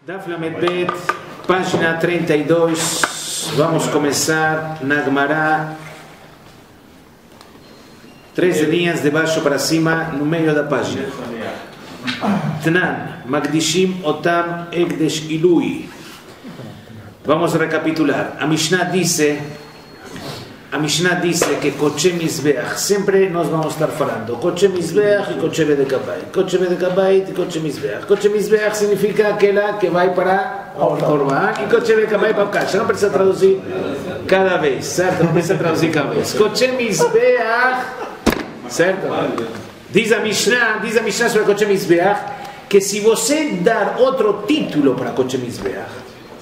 Daf Lamed Bet, página 32. Vamos começar na Gemara. 13 linhas de baixo para cima, no meio da página. Tnan, Magdishim Otam Ekdesh Ilui. Vamos recapitular. A Mishnah dice que Koche Mizbeach, sempre nós vamos estar falando Koche Mizbeach e Koche Bedekabait, Koche Bedekabait e Koche Mizbeach. Koche Mizbeach significa aquela que vai para o Korban e Koche Bedekabait para o caixa. Não precisa traduzir cada vez, certo? Não precisa traduzir cada vez. Koche Mizbeach, certo? Diz a Mishnah sobre Koche Mizbeach que se você dar outro título para Koche Mizbeach,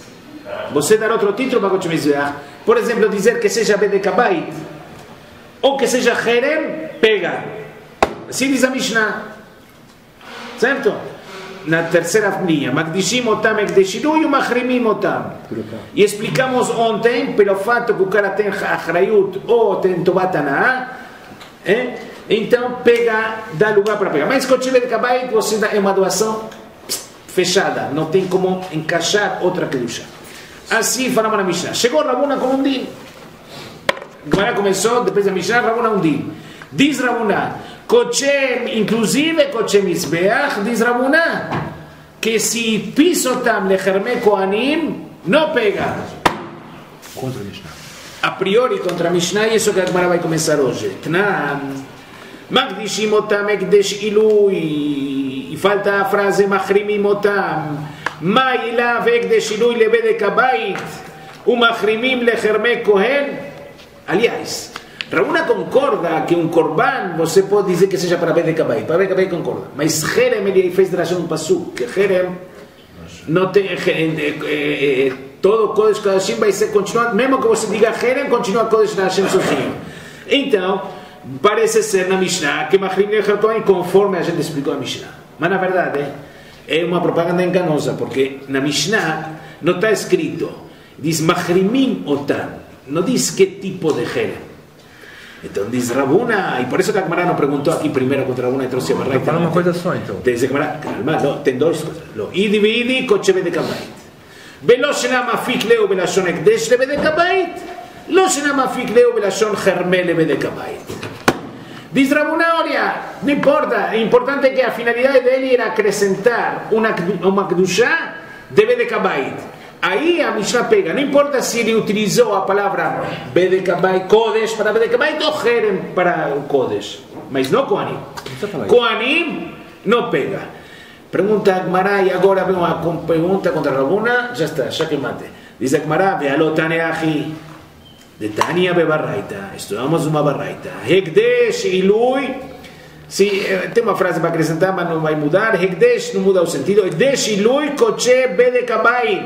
por exemplo, dizer que seja Bedekabait ou que seja Herem, pega. Assim diz a Mishnah, certo? Na terceira linha, Magdishim Otam Ekdeshilui e Mahrimim Otam. E explicamos ontem, pelo fato que o cara tem Achrayut ou tem Tobat Hana'ah, então pega, dá lugar para pegar. Mas Koche Bedekabait você dá uma doação fechada, não tem como encaixar outra kedusha. Assim falamos na Mishnah. Chegou Rabuna com um din. Agora começou, depois da Mishnah, Rabuna um din. Diz Rabuna, inclusive Koche Mizbeach, diz Rabuna, que se pisotam lecherme kohanim, não pega. Contra a Mishnah. A priori contra a Mishnah, e isso que a Gemara vai começar hoje. Tnan, Magdishim otam ekdesh ilui. E falta a frase Mahrimim otam. Maila vekdesh ilui lebedekabait umachrimim lecherme kohen. Aliás, Rabuna concorda que um korban você pode dizer que seja para bedekabait. Para bedekabait concorda. Mas Herem ele fez de razão um pasuk que Herem não tem todo o Kodesh Kadashim vai ser continuado, mesmo que você diga Herem, continua Kodesh Kadashim sozinho. Então parece ser na Mishnah que Machrim lecher kohen conforme a gente explicou a Mishnah. Mas na verdade é uma propaganda enganosa, porque na Mishnah não está escrito, diz Mahrimim Otam, não diz que tipo de Herem. Então diz Rabuna, e por isso que a Gemara não perguntou aqui primeiro contra Rabuna e trouxe a Baraita. Fala uma coisa só então. Diz a Gemara, calma, não, tem duas coisas. Idi veidi Koche Bedekabait. Velo shena mafik leu belashon ekdesh lebedekabait, lo shena mafik leu belashon herme lebedekabait. Diz Rabuna, olha, não importa, o importante é que a finalidade dele era acrescentar uma kedushá de Bedekabait. Aí a Mishnah pega, não importa se ele utilizou a palavra Bedekabait, Kodesh para Bedekabait ou Herem para o Kodesh, mas não Kohanim. Kohanim não pega. Pergunta a Gemara, e agora vem uma pergunta contra Rabuna, já está, já que mate. Diz a Gemara, ve'alotane achi. De Tania Bebarraita, estudamos uma Barraita. Hekdesh Ilui, tem uma frase para acrescentar, mas não vai mudar. Hekdesh não muda o sentido. Hekdesh Ilui Koche Bedekabait.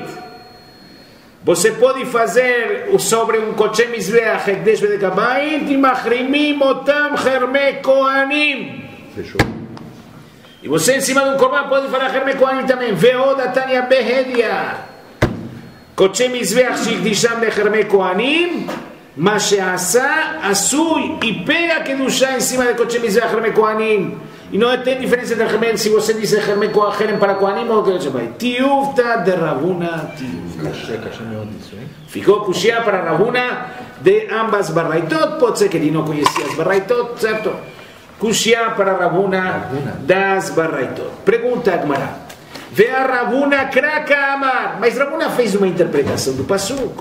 Você pode fazer sobre um Koche Mizbeach Hekdesh Bedekabait e Mahrimim Otam Herme Kohanim. Fechou. E você em cima de um korban pode falar Herme Kohanim também. Veoda Tania Behedia. Koche Mizbeach Shikdisham lecherme kohanim, mas she'asa asui, e pega kedushá em cima de Koche Mizbeach lecherme kohanim. E não tem diferença de herme se você diz herme kohanim para kohanim ou que você vai. Tiuvta de Rabuna, tiuvta. Ficou kushia para Rabuna de ambas barraitot. Pode ser que ele não conhecia as barraitot, certo? Kushia para Rabuna das barraitot. Pergunta a Gemara. Ve a Rabuna kraka amar. Mas Rabuna fez uma interpretação do pasuk.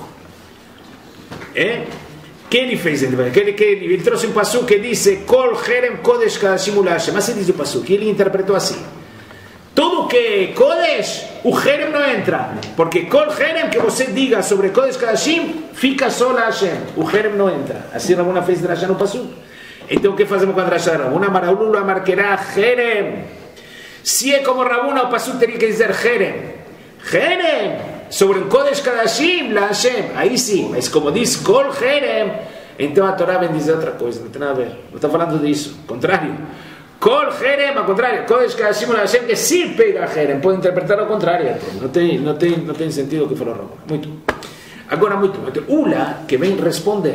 Que ele fez? Ele trouxe um pasuk que disse Kol Herem Kodesh Kadashim Ulashem. Mas ele diz o pasuk, ele interpretou assim. Tudo que é Kodesh, o Herem não entra. Porque Kol Herem que você diga sobre Kodesh Kadashim, fica só lá Hashem. O Herem não entra. Assim Rabuna fez drashá no pasuk. Então o que fazemos com a drashá de Rabuna? Maraulula marquerá Herem. Se é como Rabuna, o pasuk teria que dizer Herem. Herem, sobre o Kodesh Kadashim, la Hashem. Aí sim, mas como diz Kol Herem, então a Torá vem dizer outra coisa, não tem nada a ver. Não está falando disso, contrário. Kol Herem, ao contrário, Kodesh Kadashim, la Hashem, que sim pega Herem. Pode interpretar ao contrário. Não tem sentido o que falou Rabuna. Muito. Agora, muito. Ula, que vem responder,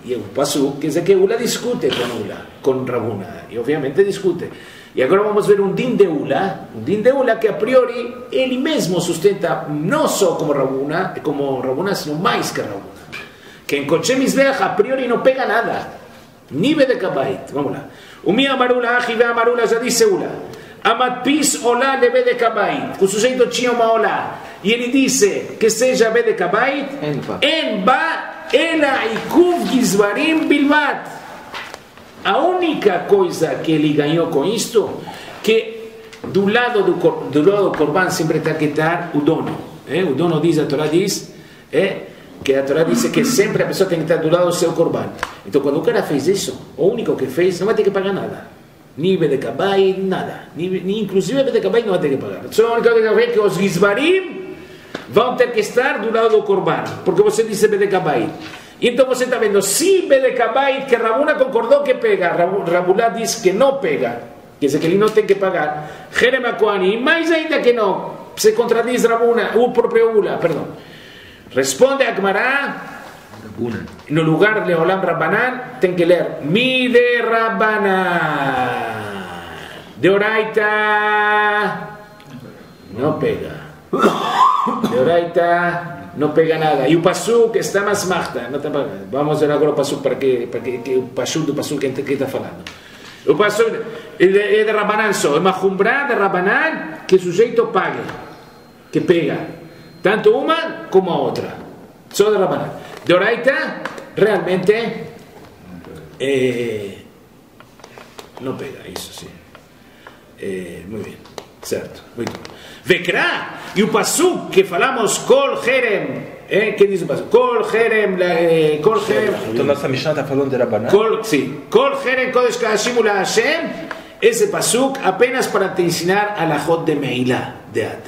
Y un pasuk que dice que Ula discute con Rabuna, y obviamente discute. Y ahora vamos a ver un din de Ula que a priori él mismo sustenta no solo como Rabuna, sino más que Rabuna. Que en Koche Mizbeach a priori no pega nada, ni Bedek Habayit. Vamos lá. Umi Amarula, Aji ve Amarula, já disse Ula. Amatpis Olá de Bedek Habayit. O sujeito tinha uma Olá. E ele disse que seja Bedek Habayit. Enba ela ikuv gizvarim bilvat. A única coisa que ele ganhou com isto, que do lado do Corban sempre tem que estar o dono. O dono diz, a Torá diz, que a Torá diz que sempre a pessoa tem que estar do lado do seu Corban. Então quando o cara fez isso, o único que fez não vai ter que pagar nada. Nem Bedek Habayit, nada. Nem inclusive Bedek Habayit não vai ter que pagar. Só a única coisa que que os gizvarim vão ter que estar do lado do Corban, porque você disse Bedek Habayit. Então você está vendo, se Bedek Habayit, que Rabuna concordou que pega, Rabuna diz que não pega, quer dizer que ele não tem que pagar, Jerem HaKohanim, mais ainda que não, se contradiz Rabuna, o próprio Ula, perdão. Responde a Gemara, no lugar de Olam Rabbanan, tem que ler Mide Rabbanan, de Oraita, não pega. De Oraita não pega nada. E o pasuk está mais marta. Vamos ver agora o pasuk para que o pasuk do pasuk que está falando. O pasuk é de Rabbanan só. É uma chumbra de Rabbanan que o sujeito pague, que pega. Tanto uma como a outra. Só de Rabbanan. De Oraita, realmente, não pega. Isso sim. Muito bem. Certo. Muito bem. Vekra, e o pasuk que falamos, Kol Jerem, que diz o pasuk? Kol Jerem, Kol Jerem. Então nossa Mishnah está falando de Rabbanan? Sim. Kol Jerem Kodesh Kadashim Ula Hashem, esse pasuk apenas para te ensinar a Lachot de Meilá, de Ata.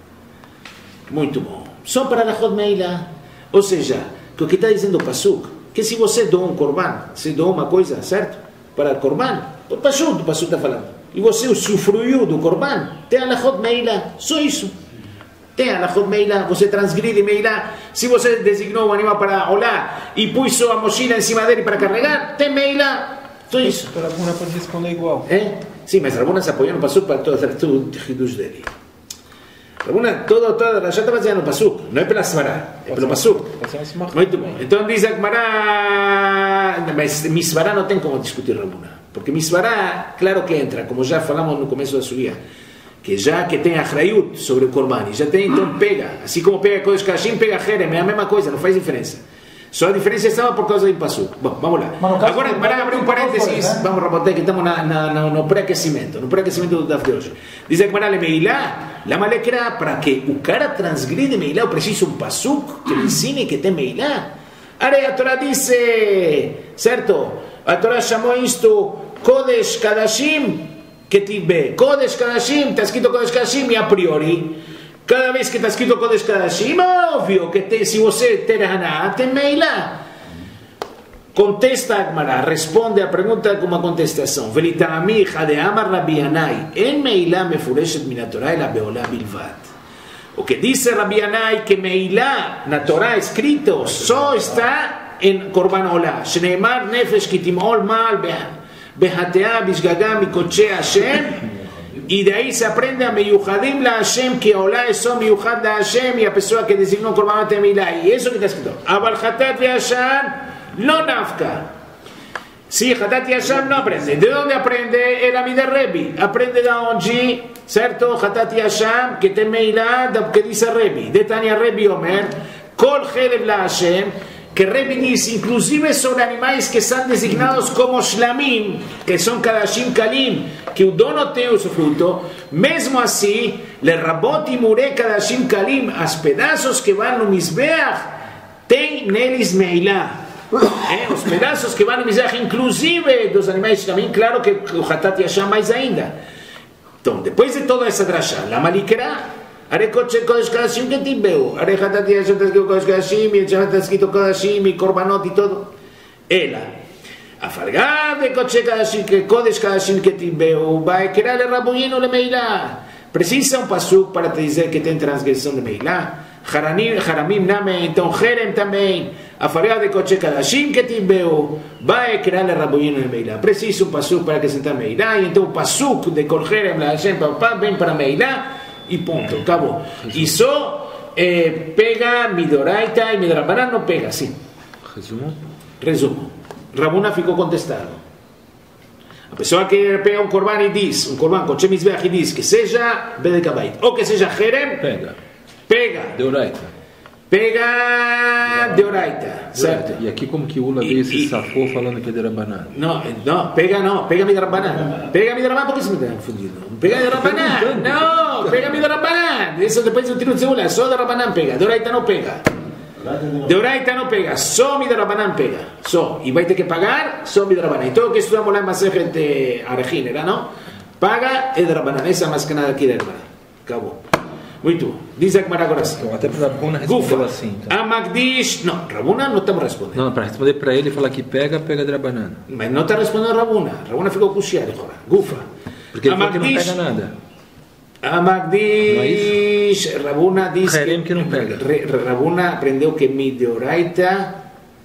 Muito bom. Só para a Lachot Meilá. Ou seja, o que está dizendo o pasuk, que se você doa um korban, se doa uma coisa, certo? Para o korban, o pasuk está falando. E você usufruiu do Corban, tem a Lachot Meilá, só isso. Tem a Lachot Meilá, você transgride Meilá. Se você designou o animal para olhar e pôs só a mochila em cima dele para carregar, tem Meilá, só isso. Então Rabuna pode responder igual. Sim, mas Rabuna se apoiou no pasuk para fazer tudo o Hidush dele. Rabuna, toda já estava dizendo no pasuk, não é pela Svará, é pelo pasuk. Muito bom. Então diz a Gemara, mas Misvará não tem como discutir Rabuna. Porque Misvará, claro que entra, como já falamos no começo da Suria, que já que tem Achrayut sobre o Korban, já tem, então pega, assim como pega Kodesh Kadashim, pega Jerem, é a mesma coisa, não faz diferença. Só a diferença estava por causa do pasuk. Bom, vamos lá. Agora, para abrir um parênteses, vamos reportar que estamos no pré-aquecimento do Daf de hoje. Diz a Gemara, Meilá, la malekra, para que o cara transgride Meilá, eu preciso um pasuk que me ensine que tem Meilá. Aí a Torá disse, certo? A Torá chamou isto Kodesh Kadashim Ketibbe. Kodesh Kadashim, está escrito Kodesh Kadashim e a priori, cada vez que está escrito Kodesh Kadashim, óbvio que se você tem Haná, tem Meilá. Contesta a Gemara, responde a pergunta com uma contestação. Velitami Hadeamar Rabbi Yanai, en Meilá mefureshet min Torá ela beolá bilvat. O que diz Rabbi Yanai que Meilá na Torá escrito só está en Korban Olá. Shneimar nefesh kitimol mal behatea bishgaga mikotche Hashem. Y de ahí se aprende a meyuhadim la Hashem, que Olá es so meyuhad la Hashem, y a pessoa que designó Korban de Meilá. Y eso que está escrito. Abal hatat ve'ashan no nafka. Sí, hatat ve'ashan no aprende. ¿De dónde aprende? El Amid Rebbi. Aprende de onde, certo? Hatat ve'ashan, que te Meilá, que dice Rebbi. De Tania Rebbi Omer, Kol Jerem la Hashem, que Rebbi dice, inclusive son animais que están designados como Shlamim, que son Kadashim Kalim, que o dono tem o fruto, mesmo assim, le Rabot e Mure Kadashim Kalim, as pedaços que vão no Mizbeach, tem neles Meilá. Os pedaços que vão no Mizbeach, inclusive dos animais Shlamim, claro que o Hatat Yasham mais ainda. Então, depois de toda essa drashá, la Malikra, Are Kodesh Kadashim que tibeu, Are Hatat Yasham está escrito Kodesh Kadashim, e já está escrito Kadashim, e Korbanot e todo. Ela, a falgar de Kodesh Kadashim que tibeu, vai querer le Rabuyino le Meilá. Precisa um pasuk para te dizer que tem transgressão de Meilá. Haramim Name, então Herem também, a faria de Koche Kadashim que Tibeu, vai criar a Raboyino em Meilá. Precisa pasuk para acrescentar Meilá, e então o pasuk de Kol Herem La Hashem Papá vem para Meilá, e ponto, acabou. E só pega Midoraita e Midrabanan não pega, sim. Resumo. Rabuna ficou contestado. A pessoa que pega um korban e diz, um korban com Shemizbeach e diz que seja Bedekabait, ou que seja Herem, pega. Pega Deoraita, certo? E aqui como que Ula veio esse safou falando que é Derabanan? Não, pega Midrabanan. Pega Midrabanan, por que você me está confundindo? Pega Midrabanan, não, pega Midrabanan. Isso depois eu tiro de Ula, só Derabanan pega, Deoraita não pega. Deoraita não pega, só Midrabanan pega, só. E vai ter que pagar só Midrabanan. Então o que estudamos lá em Masechet Arejin, era não? Paga é Derabanan, essa é mais que nada aqui Derabanan. Acabou. Muito bom. Diz a Gemara agora assim. Então, até para Rabuna respondeu assim. Então. A Magdish. Não, Rabuna não estamos respondendo. Não, para responder para ele e falar que pega Drabanan. Mas não está respondendo Rabuna. Rabuna ficou cuxiado agora. Gufa. Porque ele falou que não pega nada. A Magdish. Rabuna diz que não pega. Rabuna aprendeu que Mideoraita.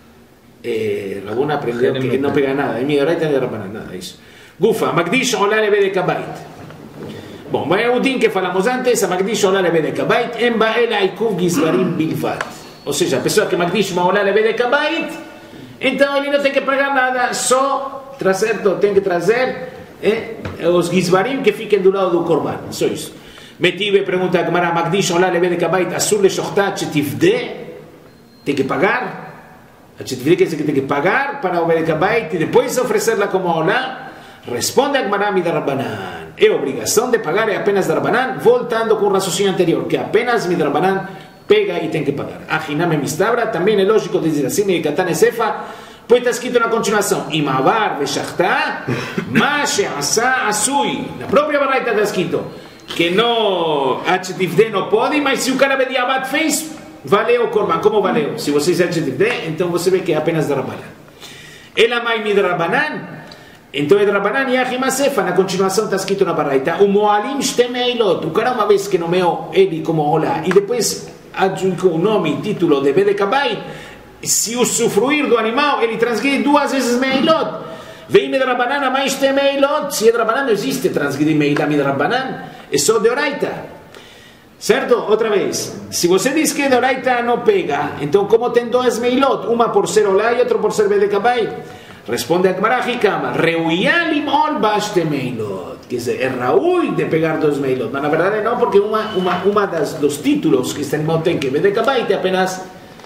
Rabuna aprendeu que não pega nada. Mideoraita não é Rabanan, nada isso. Gufa. Magdish olá leve de Kabait. Bom, mas é o din que falamos antes, a Magdish olá leve de Kabait, em Baela Ikuv Gizbarim Bilvat. Ou seja, a pessoa que Magdish olá leve de Kabait, então ele não tem que pagar nada, só tem que trazer os Gizbarim que fiquem do lado do Korban. Só isso. Metive pergunta a Gemara, Magdish olá leve de Kabait, Asur le Shochtat Chetivde, tem que pagar? A Chetivde quer dizer que tem que pagar para o leve de Kabait e depois oferecer-la como olá. Responde a Gemara Midrabanan. É obrigação de pagar, é apenas Drabanan, voltando com o raciocínio anterior, que apenas Midrabanan pega e tem que pagar. Achiname Mistabra, também é lógico dizer assim, Meikatan Esefa, pois está escrito na continuação, Imavar Veshachta, Mashe Asa Asui. Na própria Baraita está escrito que no Achetivde não pode, mas se o cara Bediabat fez, valeu o Korban. Como valeu? Se você diz Achetivde, então você vê que é apenas Drabanan. Elamai Midrabanan. Então, Drabanan e Achimasefa, na continuação está escrito na Baraita, o Moalim Shtemeilot, o cara uma vez que nomeou ele como Olá, e depois adjudicou o nome e título de Bedekabai, se usufruir do animal, ele transgride 2 vezes Meilot. Vem Drabanan a mais Shtemeilot, se Drabanan não existe, transgride Meilá Drabanan, é só Deoraita. Certo? Outra vez, se você diz que Deoraita não pega, então como tem 2 Meilot, uma por ser Olá e outra por ser Bedekabai? Responde a Gemara Hikama, Reuyalim ol bashte meilot. Quer dizer, é raui de pegar 2 meilot. Mas na verdade não, porque uma dos títulos que este animal tem que Bedekabai é apenas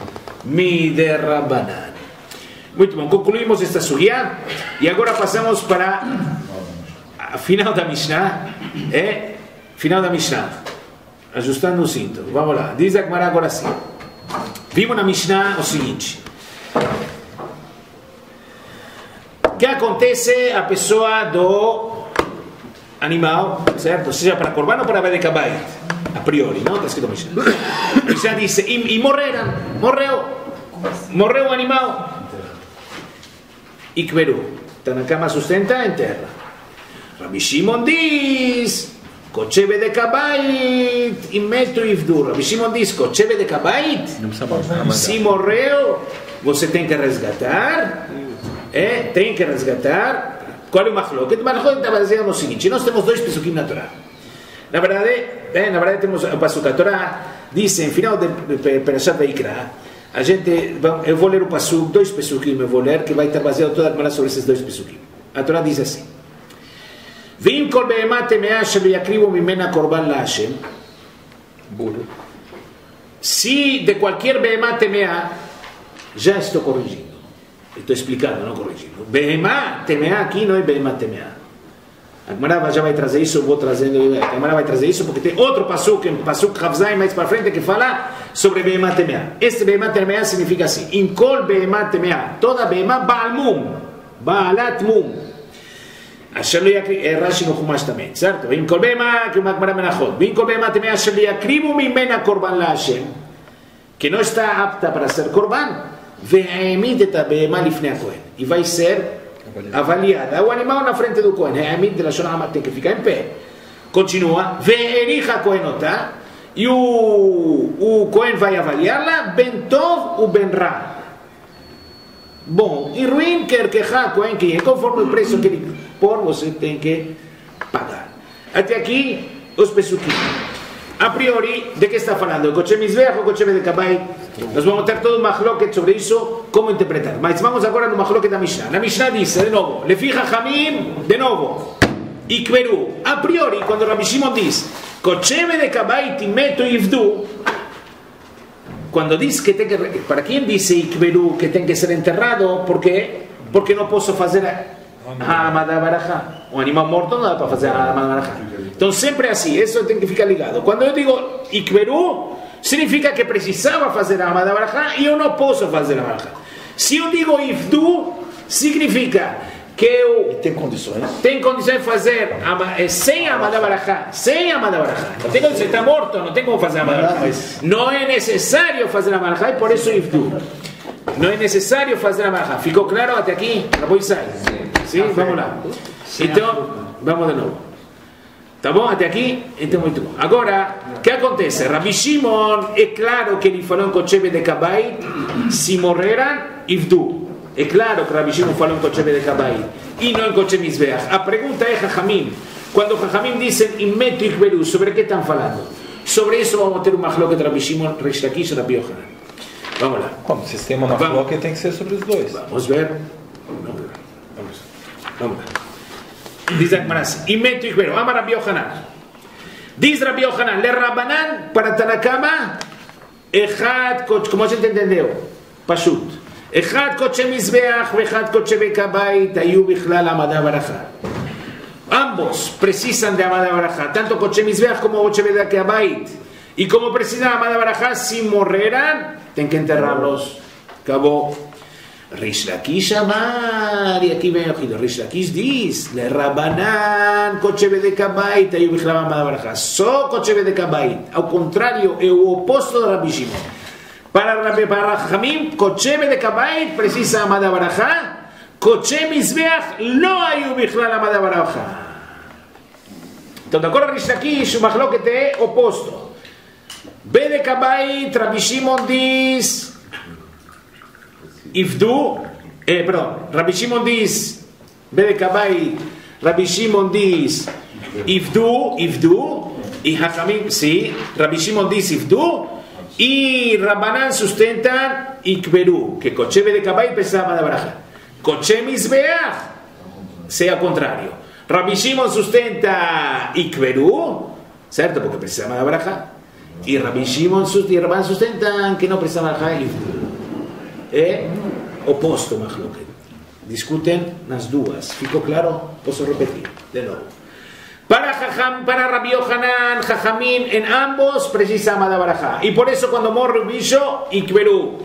Miderabanan. Muito bom, concluímos esta sugya. E agora passamos para a final da Mishnah. Final da Mishnah. Ajustando o cinto. Vamos lá. Diz a Gemara agora assim. Vimos na Mishnah o seguinte. O que acontece a pessoa do animal, certo? Seja para Korban ou para Bedekabai, a priori, não? Está escrito Mishnah. Mishnah diz, e morreu o animal. E Kveru, está na cama, sustenta em terra. Rabbi Shimon diz, Koche Bedekabai, e meto Ivdur. Rabbi Shimon diz, Koche Bedekabai, se morreu, você tem que resgatar. Tem que resgatar. Qual é o Machloket? O Machloket está baseado no seguinte: nós temos 2 pesukim na Torá. Na verdade temos o pasuk. A Torá diz, em final de Perashat Veikra, eu vou ler o pasuk, 2 pesukim eu vou ler, que vai estar baseado toda a Torá sobre esses 2 pesukim. A Torá diz assim: Vim kol behemat temea shelo yakrivu mimena korban la Hashem. Se de qualquer behemat temea, já estou corrigindo. Estou explicando, não corrigindo. Behemá, temeá aqui não é behemá, temeá. A Gemara já vai trazer isso, eu vou trazendo. A Gemara vai trazer isso porque tem outro pasuk, pasuk Chavzai mais para frente, que fala sobre behemá, temeá. Este behemá, temeá significa assim: Inkol behemá, temeá. Toda behemá, baalmum. Baalat mum. Asher lo yakrivu, é Rashi no Chumash também, certo? Inkol behemá, que uma Gemara menachot. Inkol behemá, temeá, asher lo yakrivu mimena korban la Hashem. Que não está apta para ser korban. E vai ser avaliada o animal na frente do Kohen. Tem que ficar em pé. Continua. e o Cohen vai avaliá-la, ben tov ou ben ra. Bom e ruim, quer quejar Cohen, que conforme o preço que ele pôr, você tem que pagar. Até aqui, os pesukim. A priori, de que está falando? O Koche Mizbeach ou Koche Bedekabait? Nós vamos ter todo um machloket sobre isso, como interpretar. Mas vamos agora no machloket da Mishnah. Na Mishnah diz, de novo, Lefi Chachamim, de novo, Ikveru. A priori, quando Rabbi Shimon diz, Koche Bedekabait meto Ivdu, quando diz que tem que... Para quem disse Ikveru que tem que ser enterrado? Por quê? Porque não posso fazer a Amada Barajá. Um animal morto não dá para fazer a Amada Barajá. Então sempre assim, isso tem que ficar ligado. Quando eu digo Ikveru, significa que precisava fazer a Amada Barajá e eu não posso fazer a Barajá. Se eu digo Ifdu, significa que eu... Tem condições? Tem condições de fazer sem a Amada Barajá. Sem a Amada Barajá. Não tem condições, está morto, não tem como fazer a Amada Barajá. Não é necessário fazer a Barajá e por isso Ifdu. Não é necessário fazer a Barajá. Ficou claro até aqui? Depois sai. Sim? Vamos lá. Então, vamos de novo. Tá bom até aqui? Então muito bom. Agora, o que acontece? Rabbi Shimon, é claro que ele falou em Koche Bedekabait, se morreram, Ivdu. É claro que Rabbi Shimon falou em Koche Bedekabait e não em Koche Mizbeach. A pergunta é Chachamim. Quando Chachamim dizem Imeto Ikveru, sobre que estão falando? Sobre isso vamos ter uma machloket de Rabbi Shimon, Reish Lakish e Rabbi Yochanan. Vamos lá. Como? Se tem uma machloket, tem que ser sobre os dois. Vamos ver. Vamos lá. Diz a Gemara assim, Imeto Ikveru, ama Rabbi Yochanan. Diz Rabbi Yochanan, le Rabanan, para Tanakama, Echad, como a gente entendeu, Pashut, Echad Koche Mizbeach, Echad Koche Bekabait, Ayu Bichlal Amada Barajá. Ambos precisan de Amada Barajá, tanto Koche Mizbeach como Koche Bekabait. Y como precisan de Amada Barajá, si morreran, tienen que enterrarlos. Acabó. Reish Lakish amar, y aquí ven ojido, Reish Lakish dice, le Rabanan, Koche Bedekabait, Ayu Bichlal Amada Barajá. So Koche Bedekabait, ao contrário, é o oposto de Rabbi Shimon. Para Chachamim, Koche Bedekabait precisa Amada Barajá, Koche Mizbeach lo Ayu Bichlal Amada Barajá. Então, de acordo com Reish Lakish, o machloket é oposto. Bedekabait, Rabbi Shimon diz Ifdu, perdão, Rabbi Shimon diz Bedekabait, Rabbi Shimon diz Ifdu, e Chachamim, sim, Rabbi Shimon diz Ifdu, e Rabanan sustentan Ikveru, que Koche Bedekabait precisa de Amada Barajá. Koche Mizbeach, seja ao contrário. Rabbi Shimon sustenta Ikveru, certo? Porque precisa de Amada Barajá. E Rabbi Shimon e Rabanan sustentan que não precisa de Amada Barajá e Ifdu. É oposto, machloket. Discutem nas duas. Ficou claro? Posso repetir de novo. Para Rabbi Yochanan, Chachamim, en ambos precisa Amada Barajá. Y por eso cuando morre un bicho, Ikveru.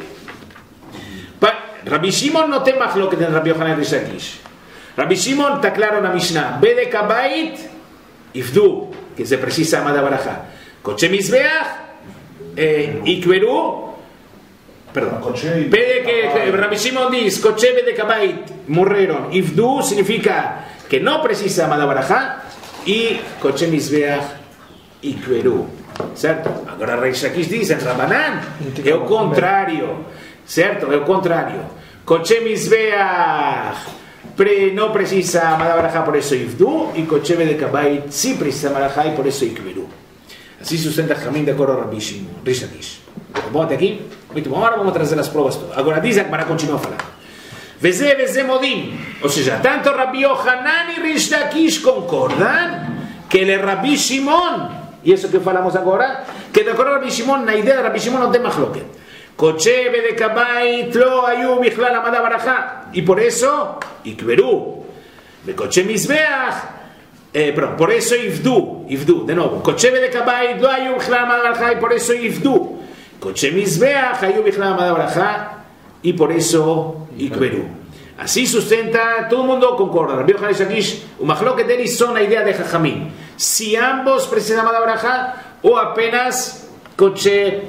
Rabbi Shimon no tem machloket en Rabbi Yochanan y Reish Lakish. Rabbi Shimon está claro en la Mishnah. Bedekabait, Ifdu, que se precisa Amada Barajá. Koche Mizbeach, Ikveru. Perdón, pede que Rabbi Shimon dice Koche Bedekabait morreron, Ifdu significa que no precisa Amada Barajá y Koche Mizbeach Ikveru, certo? Agora Reish Lakish dice en Rabanan é o contrário, certo? É o contrário. Koche Mizbeach no precisa Amada Barajá, por eso Ifdu, y Koche Bedekabait sí precisa Amada Barajá y por eso Ikveru. Así sustenta Jamín de acordo a Rabbi Shimon, Reish Lakish. Bom até aqui? Muito bom, agora vamos trazer as provas todas. Agora diz a Gemara, continua falando. Veze modim. Ou seja, tanto Rabbi Yochanan e Reish Lakish concordam que ele é Rabbi Shimon, e isso que falamos agora, que de acordo a Rabbi Shimon, na ideia de Rabbi Shimon não tem machloket. Koche Bedekabait lo ayu bichlal Amada Barajá. E por isso, Ikveru. Koche Mizbeach, perdão, por isso Ifdu, de novo. Koche Bedekabait lo ayu bichlal Amada Barajá, e por isso Ifdu. Koche Mizbeach, Ayu Bichlal Amada Barajá, y por eso Ikveru. Así sustenta, todo el mundo concorda. Rabbi Yochanan y Reish Lakish, o machloket deles son la idea de Chachamim. Si ambos precisan Amada Barajá o apenas Koche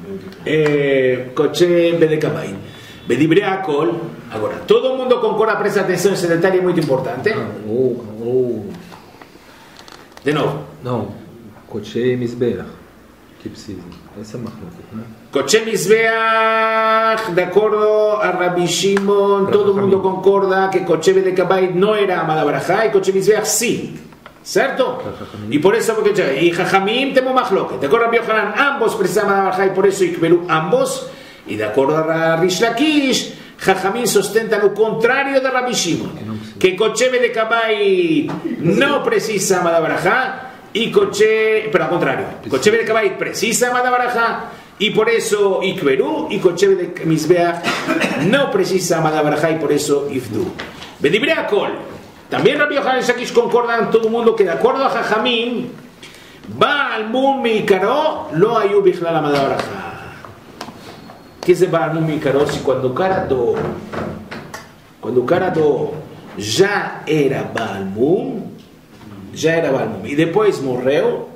Bedekabait. Bedibre Akol. Ahora, todo el mundo concorda, presta atención, ese detalle muy importante. De nuevo. Não, Koche Mizbeach. Que precisa. Essa é mahloket, né? Koche Mizbeach, de acuerdo a Rabbi Shimon, todo el mundo concorda que Koche Bedekabait no era Amad Abarajá y Koche Mizbeach sí. ¿Cierto? Y por eso, y Jajamim temo mahloket. De acuerdo a Rabbi Yohanan, ambos precisan Amad Abarajá y por eso Ikberu ambos. Y de acuerdo a Rish Lakish, Jajamim sustentan lo contrario de Rabbi Shimon, que Koche Bedekabait no precisa Amad Abarajá y pero al contrario, Koche Bedekabait precisa Amad Abarajá y por eso Ikberu, y Koche Mizbeach no precisa Amad Abarajá y por eso Ifdu. Bedibre Akol. También Rabbi Yohanan y Shakish concordan todo el mundo que de acuerdo a Jajamim, Baal Mum Mikaro lo ayu bichlal Amad Abarajá. ¿Qué es Baal Mum Mikaro? Si cuando cara do ya era Baal Mum, y después morreu,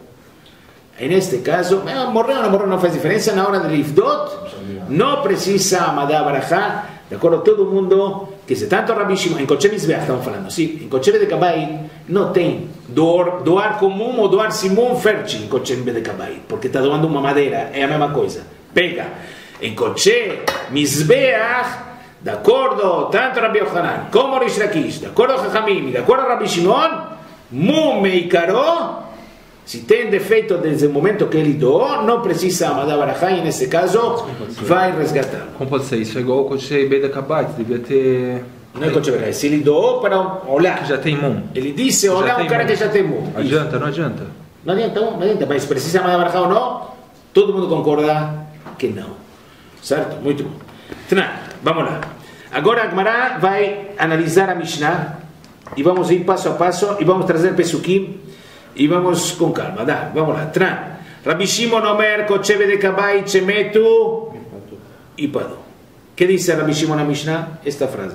en este caso, morreu no hace diferencia, en la hora del Ifdot, no precisa Amad Abarajá, de acuerdo a todo el mundo, que se tanto Rabbi Shimon, en Koche Mizbeach estamos hablando, sí, en Koche Bedekabait no tem doar comum o doar simum ferchi en Koche Bedekabait, porque está doando una madera, es la misma cosa, pega. En Koche Mizbeach, de acuerdo tanto Rabbi Yohanan como Rish Lakish, de acuerdo a Jajamim y de acuerdo a Rabbi Shimon, Mum Meikaro, si tem defeito desde el momento que ele doou, não precisa Amad Abarajá e nesse caso vai resgatar. Como pode ser? Isso é igual ao Koche Bedekabait, devia ter... Não é Koche Bedekabait, se ele doou para olhar. Que já tem mum. Ele disse olhar um cara que já tem mum. Adianta, não adianta? Não adianta, mas precisa Amad Abarajá ou não? Todo mundo concorda que não. Certo? Muito bom. Então, vamos lá. Agora a Gemara vai analisar a Mishnah y vamos a ir paso a paso y vamos a traer Pesukim y vamos con calma. Vamos a Tran. Rabbi Shimon Omer, Koche Bedekabait, Shemetu y Pado. ¿Qué dice Rabbi Shimon a Mishnah? Esta frase.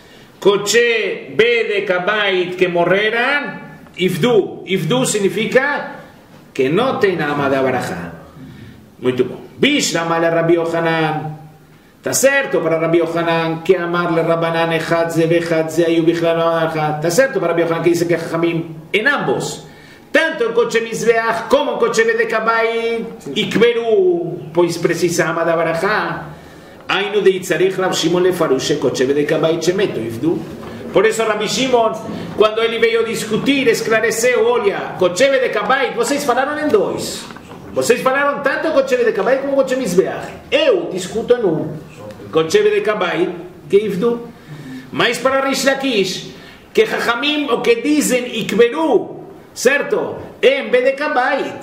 Koche Bedekabait que morreran, Ifdu. Ifdu significa que no tengan Amad Abarajá. Muy bom. Bishlam a Rabbi Yohanan. Está certo para Rabbi Yohanan que amarle Rabbanan Echadze Bechadze Ayu Bichlal Amad Abarajá. Está certo para Rabbi Yohanan que dice que Jajamim en ambos, tanto en Koche Mizbeach como en Koche Bedekabait, Ikberu, pues precisa Amad Abarajá. Ainu de Itzarich Rab Shimon Lefarushe Koche Bedekabait Shemetu Ifdu. Por eso Rabbi Shimon, cuando ele veio discutir, esclareceu, olha, Koche Bedekabait, vocês falaram em dois. Vocês falaram tanto Koche Bedekabait como Koche Mizbeach. Eu discuto em um. Koche Bedekabait, que Ifdu. Mas para Rish Lakish, que Jajamim, o que dizem Ikberu, certo? Em Bedekabait.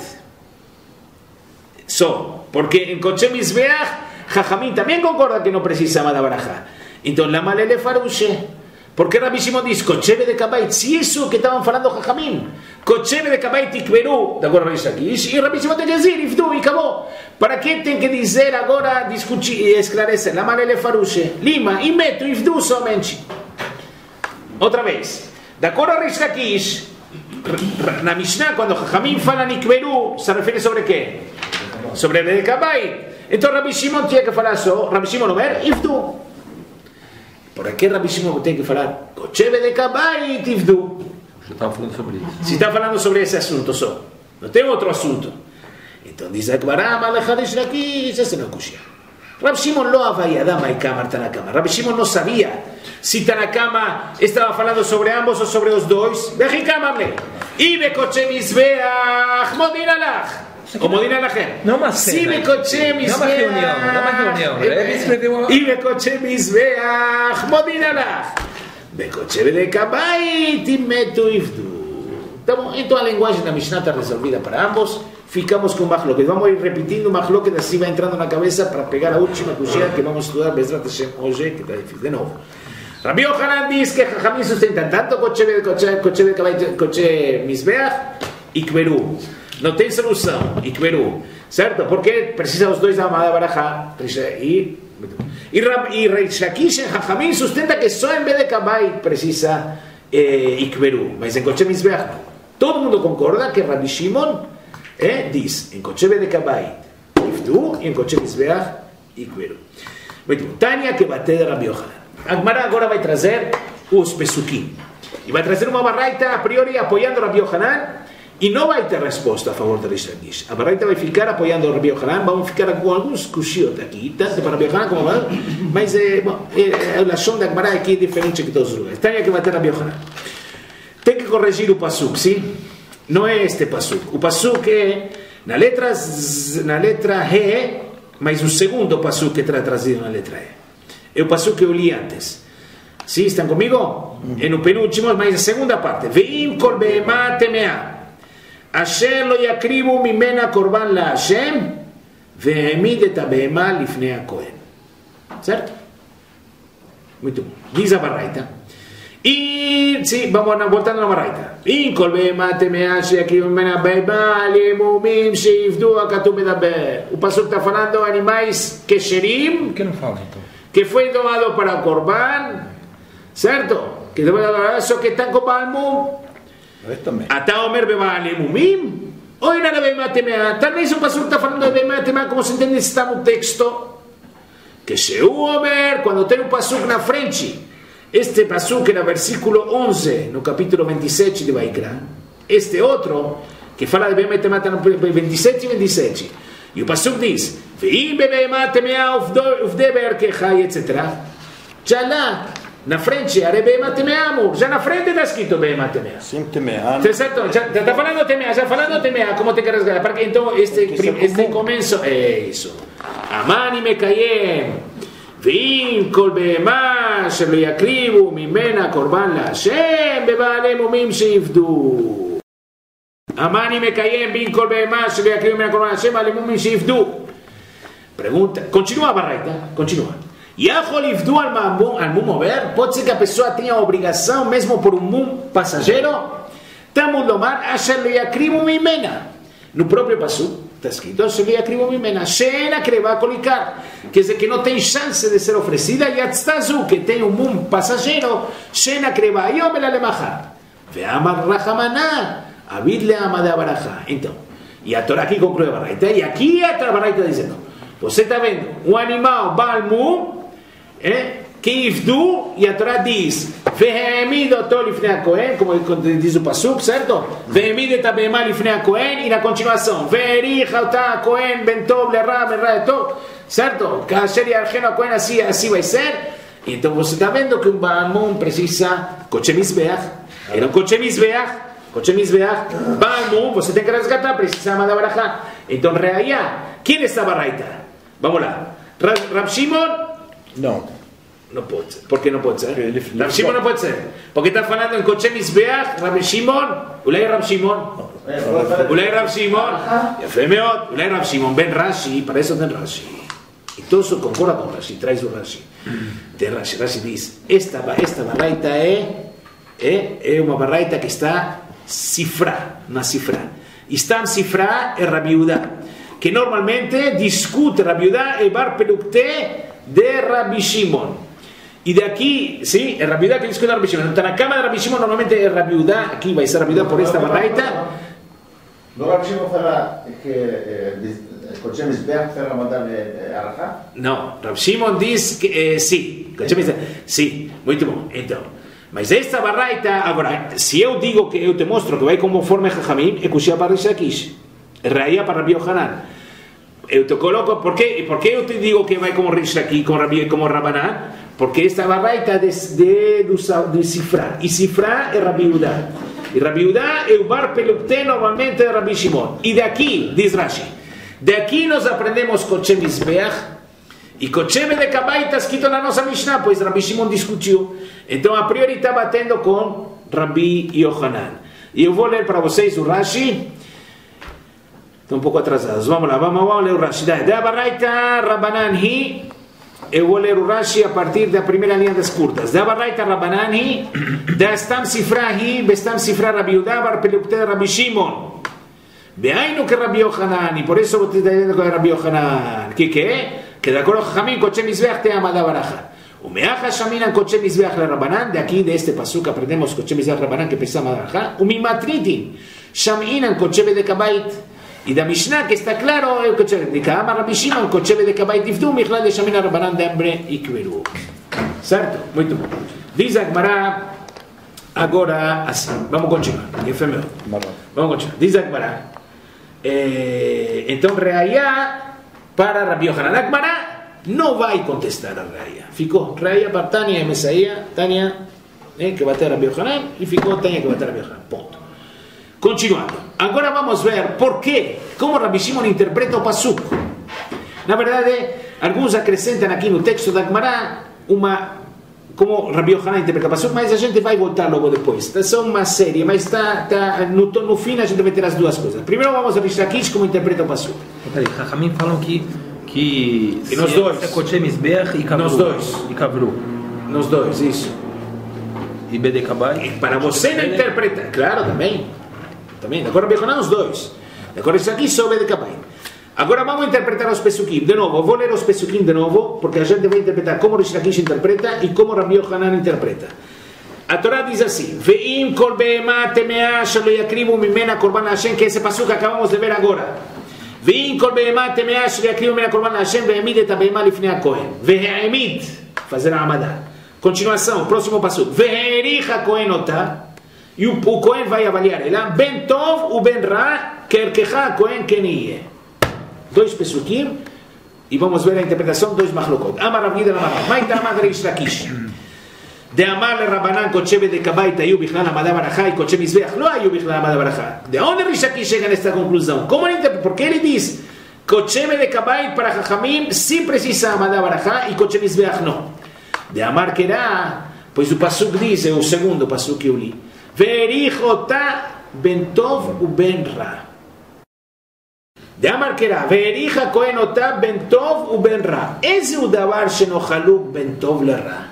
Porque en Koche Mizbeach, Jajamim también concorda que no precisa Amad Abarajá. Entonces, la malele farushe. Porque Rabbi Shimon dice, Koche Bedekabait, si eso que estaban falando Jajamim, Koche Bedekabait Ikberu, de acuerdo a Rish Lakish, y Rabbi Shimon tiene que decir, Ifdu, y acabó. ¿Para qué tienen que decir ahora, discutir y esclarecer? La malele farushe. Lima, y meto, Ifdu somente. Otra vez, de acuerdo a Rish Lakish, la Mishnah, cuando Jajamim falan Ikberu, ¿se refiere sobre qué? Sobre Bedekabait. Entonces Rabbi Shimon tiene que falar eso, Rabbi Shimon Omer, Ifdu. ¿Por qué Rabbi Shimon tiene que falar Koche Bedekabait, Ifdu? Já estava falando sobre isso. Si está falando sobre ese asunto só. No tem outro asunto. Entonces dice Akbará, Malachadish Lakish, ese no escucha. Rabbi Shimon lo había dado a Kamar Tanakama. Rabbi Shimon no sabía si Tanakama estaba falando sobre ambos o sobre los dos. Vejikamamle. Y be Koche Mizbeach, Modin Alach. O Modin Alachem. Não uma cena. Si be Koche Mizbeach. Não uma reunião. Ele escreveu. Y be Koche Mizbeach, Modin Alach. Be Koche Bedekabait, Metu Ifdu. Então a linguagem da Mishnah está resolvida para ambos. Ficamos con Mahloket. Vamos a ir repitiendo Mahloket, así va entrando en la cabeza para pegar la última cuchilla que vamos a estudiar Bezrat Hashem hoy, que está difícil. De nuevo. Rabbi Yohanan dice que Jajamim sustentan tanto Koche Bedekabait, Koche Mizbeach, Ikberu. No tem solução, Ikberu. Certo? Porque precisa os dois da Amad Abarajá. E Rish Lakish en Jajamim sustenta que só em Bedekabait precisa Ikberu. Mas em Koche Mizbeach não. Todo mundo concorda que Rabbi Shimon diz em Koche Bedekabait Ifdu e em Koche Mizbeach Ikberu. Muito bom. Tânia que bate de Rabbi Yohanan. A Gemara agora vai trazer os Pesukim. E vai trazer uma baraita a priori apoiando Rabbi Yohanan E não vai ter resposta a favor de Rish Lakish. A Baraita vai ficar apoiando o Rabbi Yohanan, vamos ficar com alguns cushiot aqui, tanto para Rabbi Yohanan como para... Mas a lação da Gemara aqui é diferente que todos os lugares. Tem que bater Rabbi Yohanan. Tem que corrigir o pasuk, sim? Não é este pasuk. O pasuk é na letra He, mas o segundo pasuk que está trazido na letra E. É o pasuk que eu li antes. Sim, estão comigo? É no penúltimo, mas a segunda parte. Ve'im kol behemah temeah. Asher lo yakribu mimena korban la Hashem ve'emid et habehemah lifnei hakohen. Certo? Muito bom. Diz a Baraita. E sim, vamos voltando na Baraita. In kol behemah temeah asher yakribu mimena behemah lemumim sheivdu hakatuv medaber. O pasuk está falando animais kesherim. Por que não fala então? Que foi doado para o korban, certo? Que foi doado, só que estão com balmum. Ata Omer Bebale Mumim, ou na Bematemea. Talvez o pastor está falando de Bematemea, como se entende, está no texto. Que se o Omer, quando tem um pasuk na frente, este pasuk era versículo 11, no capítulo 27 de Vaikra. Este outro, que fala de Bematemea, está no 27 e 27. E o pasuk diz: Veim Bematemea ufdeber kechai, etc. Já lá. Na frente, Bematemeamu. Já na frente está escrito Bematemea. Sim, Temea. Certo? Já está falando Temea, já falando Temea, como te queres ganhar. Porque então este começo é isso. Amani Mekayem. Vim kol behemah asher lo yakribu mimena korban la Hashem bebaalei mumim sheivdu. Amani Mekayem. Vim kol behemah asher lo yakribu mimena korban la Hashem bebaalei mumim sheivdu. Pergunta. Continua a Baraita. Continua. Yaholivdu al mum over, pode ser que a pessoa tenha a obrigação, mesmo por um mum passageiro, Tamud lomar asher lo yakribu mimena. No próprio pasuk está escrito asher lo yakribu mimena, she'en akreva kolikar, quer dizer que não tem chance de ser oferecida, yatztazu, que tem um mum passageiro, she'en akreva yom ela lemachar, ve'amar rachamana, avid le'ama de abaraja. Então, e a Torá aqui conclui a Baraita, e aqui a Baraita dizendo, você está vendo um animal balmum, que ifdu, e a Torá diz Vehemid oto lifnei hakohen, como diz o pasuk, certo? Vehemid et habehemah lifnei hakohen, e na continuação Ve'erich ota hakohen ben tov lerra ben ra tov, certo? Kasher yarchenu hakohen, assim vai ser. Então você está vendo que um balmum precisa koche mizbeach, era um koche mizbeach, balmum, você tem que resgatar, precisa mandar barajá. Então reaya, quem está Baraita? Vamos lá. Rab Shimon? Não pode ser. Por que não pode ser? Rab Shimon não pode ser. Porque está falando em Koche Mizbeach, Rab Shimon, Ulei Rab Shimon. Ulei Rab Shimon. Yafé meot. Ulei Rab Shimon. Ben Rashi, para isso tem Rashi. E todo isso concorda com Rashi, traz o Rashi. De Rashi. Rashi diz, esta Baraita é uma Baraita que está na cifra. Está em cifra é Rabi Yehuda, que normalmente discute Rabi Yehuda e Bar Pelukte de Rabbi Shimon. E daqui, sim, é Rabi Yehuda que discute Rabbi Shimon. Então na cama de Rabbi Shimon normalmente é Rabi Yehuda, aqui vai ser Rabi Yehuda por esta Baraita. No Rabbi Shimon fala que Koche Mizbeach ferra mandar arajá? Não, Rabbi Shimon diz que sim, Koche Mizbeach, sim, muito bom. Então, mas esta Baraita, agora, se eu digo que eu te mostro que vai conforme Jajamim, é Kushia para Rish Lakish. Raia para Rabbi Yohanan. Eu te coloco, ¿por qué eu te digo que vai como Rish Lakish, como Rabbanan? Porque esta Baraita de cifra, e cifra é Rabbi Yehuda. E Rabbi Yehuda é o Bar Pelukte normalmente de Rabbi Shimon. E daqui, diz Rashi, daqui nós aprendemos Koche Mizbeach, e Koche Bedekabait está escrito na nossa Mishnah, pois Rabbi Shimon discutiu. Então a priori está batendo com Rabbi Yohanan. E eu vou ler para vocês o Rashi. Estão um pouco atrasados. Vamos lá, vamos ler o Rashi. Da Baraita Rabbanan Hi. Eu vou ler o Rashi a partir da primeira linha das curtas. Da Baraita Rabbanan Hi. Da Stam Sifra Hi. Bestam Sifra Rabbi Yehuda Bar Pelukte Rabbi Shimon. Beainu que Rabbi Yohanan. E por isso vou te dizer que é Rabbi Yohanan. Que é? Que de acordo com Jamim, Koche Mizbeach te ama da baraja. O meacha shaminan Koche Mizbeach le Rabbanan. De aqui, de este pasuk, aprendemos Koche Mizbeach Rabbanan que precisa da baraja. O mimatritin shaminan Koche Bedekabait. E da Mishnah que está claro é o Koche Bedekabait. Rabbi Shimon Koche Bedekabait ifdu michlal de shaminan Rabbanan de hambre e kveru. Certo? Muito bom. Diz a Gemara Agora, assim, vamos continuar. Vamos continuar. Diz a Gemara. Então, Reaya para Rabi Yohanan. A Gemara não vai contestar a Reaya. Ficou Reaya para Tânia e Messaia. Tânia que bateu Rabi Yohanan e ficou Tânia que bateu Rabi Yohanan. Ponto. Continuando. Agora vamos ver por quê, como Rabi Shimon interpreta o Pasuk. Na verdade, alguns acrescentam aqui no texto da Gemara como Rabi Yohanan interpreta o Pasuk, mas a gente vai voltar logo depois. Essa é uma série, mas no fim a gente vai ter as duas coisas. Primeiro vamos a Rish Lakish como interpreta o Pasuk. Peraí, Chachamim falam que nos dois. É Koche Mizbeach e Kavru. Nos dois. E Kavru. Nos dois, isso. E Bedekabai. Para você não interpretar, claro, também. Agora Rabi Yohanan os dois. Agora isso aqui só Bedekabai. Agora vamos interpretar os Pesukim. De novo, vou ler os Pesukim de novo, porque a gente vai interpretar como Rish Lakish interpreta e como Rabi Yohanan interpreta. A Torá diz assim: Ve'im kol be'ema temea shelo yakrivu mimena korban Hashem, que é esse Pasuk que acabamos de ver agora. Ve'im kol be'ema temea shelo yakrivu mimena korban Hashem ve'emid et ha'be'ema lifnei ha'kohen. Ve'emid, fazer a Hamadah. Continuação, próximo Pasuk. Ve'erich ha'kohen otah, e o Kohen vai avaliar ela. Ben tov u ben ra, kerkecha ha'kohen ken yeh. Dois Pesukim, e vamos ver a interpretação, dois Machlokot. Amar Rav Gidel Amar Rav, Maita Amar Rish Lakish. De Amar le Rabanan Koche Bedekabai Tayu Bichlal Hamadah Barachá e Koche Mizbeach não Ayu Bichlal Hamadah Barachá. De onde Rish Lakish chega nesta conclusão? Como ele interpreta? Porque ele diz Koche Bedekabai para Chachamim sim precisa Hamadah Barachá e Koche Mizbeach não. De Amar Kerá, pois o Pasuk diz, é o segundo Pasuk que eu li. Ve'erich otah ben tov u ben ra. De Amar Kerá, Ve'erich ha'kohen otah ben tov u ben ra. Eze o davar sheno chaluk ben tov le ra.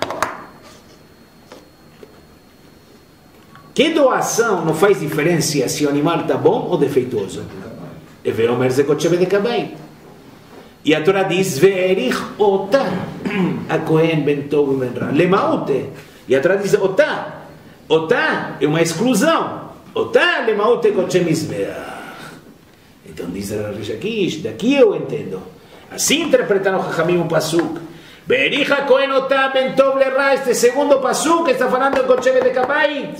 Que doação não faz diferença se o animal está bom ou defeituoso? E ve'omer ze koche bedekabai. E a Torá diz, Ve'erich otah ha'kohen ben tov u ben ra. Lemaute. E a Torá diz, otah. Otah é uma exclusão. Otah lemaute koche mizbeach. Então diz a Rish Lakish, daqui eu entendo. Assim interpretaram o Chachamim o Pasuk. Ve'erich ha'kohen otah ben tov le ra. Este segundo Pasuk está falando do Koche Bedekabait.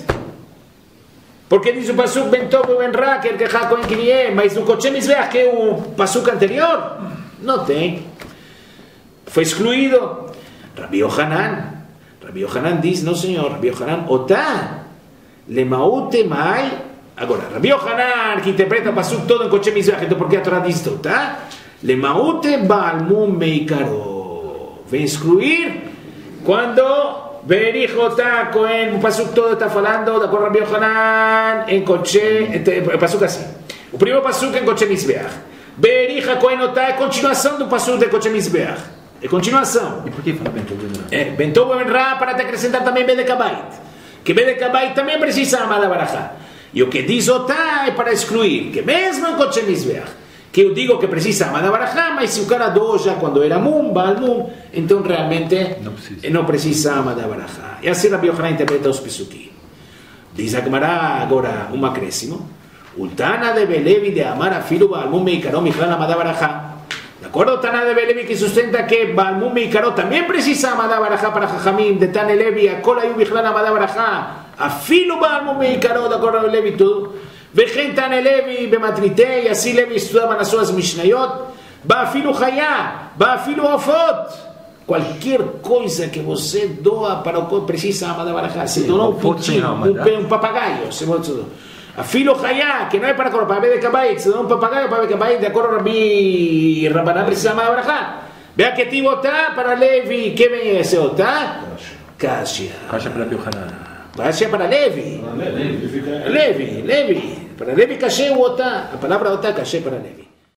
Porque diz o Pasuk ben tov ben ra, que ha'kohen ken yeh. Mas o Koche Mizbeach, que é o Pasuk anterior, não tem. Foi excluído. Rabi Yohanan diz, não senhor, Rabi Yohanan otah lemaute mai. Agora, Rabi Yohanan, que interpreta o Pasuk todo em Koche Mizbeach, então por que a Torá diz isto, tá? Lemaute ba'almum meikaro. Vem excluir quando Ve'erich otah Kohen, o Pasuk todo está falando, de acordo a Rabi Yohanan, em Koche, o Pasuk assim. O primeiro Pasuk em Koche Mizbeach. Ve'erich ha'kohen otah é continuação do Pasuk de Koche Mizbeach. É continuação. E por que fala ben tov ben ra? Ben tov ben ra para te acrescentar também Bedekabait. Que Bedekabait também precisa Hamadah Barachá. E o que diz otah é para excluir, que mesmo em Koche Mizbeach, que eu digo que precisa Hamadah Barachá, mas se o cara doa já quando era Mum, Baal Mum, então realmente não precisa Hamadah Barachá. E assim Rabi Yohanan interpreta os Pesukim. Diz a Gemara agora um acréscimo. Ultana de Belevi de Amar afilu Baal Mum meikaro michlal Hamadah Barachá. De acordo, Tana de Belevi que sustenta que Baal Mum meikaro também precisa Hamadah Barachá para Chachamim, de Tane Levi, a Kol ayu bichlal Hamadah Barachá. Afilo Baal Mum meikaro, de acordo a Levi tudo. Vechen Tane Levi bematritei, assim Levi estudava nas suas Mishnayot. Ba'afilu Chayá, Ba'afilu Ofot. Qualquer coisa que você doa para o que precisa Hamadah Barachá. Se doou um putinho, um papagaio, se você Afilo Chayá, que não é para Bedekabait, se doou um papagaio para Bedekabait, de acordo a Rabi Rabanan precisa Hamadah Barachá. Vea que tive otah para Levi, que vem esse otah? Kasha. Kasha para Rabi Yohanan. Kasha para Levi. Levi. Para Levi kasha o otah. A palavra otah kasha para Levi.